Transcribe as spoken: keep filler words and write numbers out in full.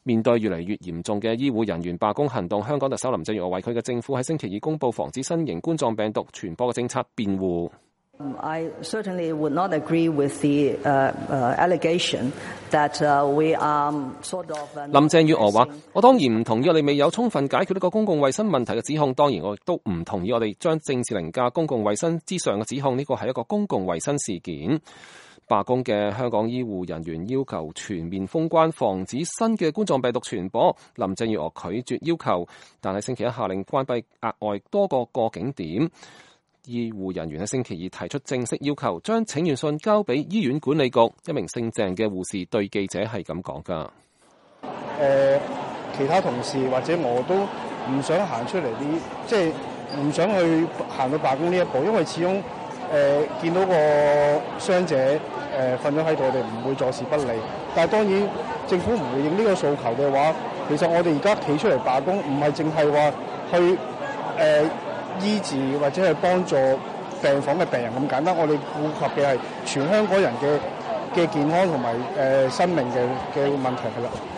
面對越嚟越嚴重嘅醫護人員罷工行動，香港特首林鄭月娥為佢嘅政府喺星期二公布防止新型冠狀病毒傳播嘅政策辯護。 I certainly would not agree with the uh, uh, allegation that uh, we are sort of. 林鄭月娥話：我當然唔同意我哋未有充分解決呢個公共衛生問題嘅指控，當然我亦都唔同意我哋將政治凌駕公共衛生之上嘅指控，呢個係一個公共衛生事件。罷工嘅香港醫護人員要求全面封關，防止新嘅冠狀病毒傳播。林鄭月娥拒絕要求，但係星期一下令關閉額外多個過境點。醫護人員喺星期二提出正式要求，將請願信交俾醫院管理局。一名姓鄭嘅護士對記者係咁講㗎。 誒，其他同事或者我都唔想行出嚟啲，即係唔想去行到罷工呢一步，因為始終誒、呃、見到個傷者誒瞓咗喺度，我哋唔會坐視不理。但係當然政府唔回應呢個訴求嘅話，其實我哋而家企出嚟罷工，唔係淨係話去誒、呃醫治或者係幫助病房嘅病人咁簡單，我哋顧及嘅係全香港人嘅嘅健康同埋誒生命嘅嘅問題係啦。